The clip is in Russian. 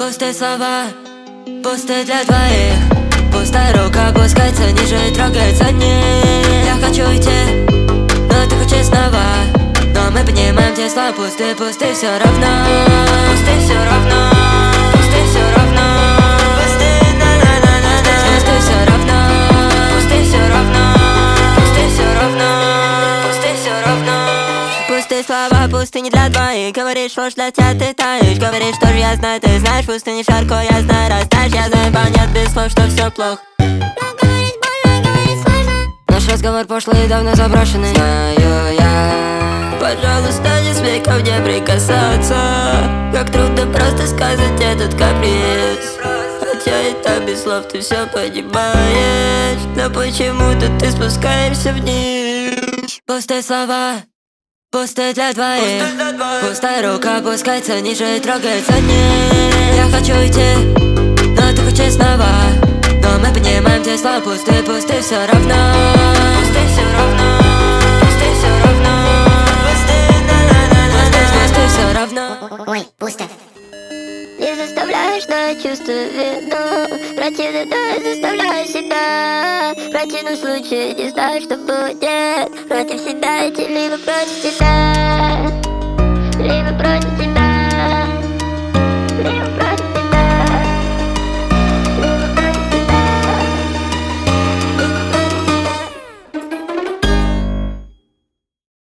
Пустые слова, пустые для двоих. Пустая рука опускается ниже и трогается вниз. Я хочу идти, но ты хочешь снова. Но мы понимаем, те слова пустые, пустые все равно. Пустые все равно, пустые все равно. Пустые, на-на-на-на-на. Пустые все равно, пустые все равно. Пустые все равно, пустые все равно. Пустые слова, пустыни для двоих. Говоришь, ложь для тебя, ты таешь. Говоришь, что же я знаю, ты знаешь. Пустыни жарко, я знаю, растаешь. Я знаю, понять без слов, что все плохо. Но говорить больно, говорить сложно. Наш разговор пошлый и давно заброшенный. Знаю я. Пожалуйста, не смей ко мне прикасаться. Как трудно просто сказать этот каприз. Хотя и так без слов ты все понимаешь. Но почему-то ты спускаешься вниз. Пустые слова, пустые для двоих. Пустая рука опускается ниже и трогается вниз. Я хочу идти, но ты хочешь снова. Но мы понимаем, те слова пустые, пустые все равно. Пустые все равно, пустые все равно. Пустые, на-на-на-на-на. Пустые все равно. Ой, пусто. Не заставляешь, но я чувствую вину. Противно, но я заставляю себя. В противном случае не знаю, что будет. Против себя идти, либо против тебя. Либо против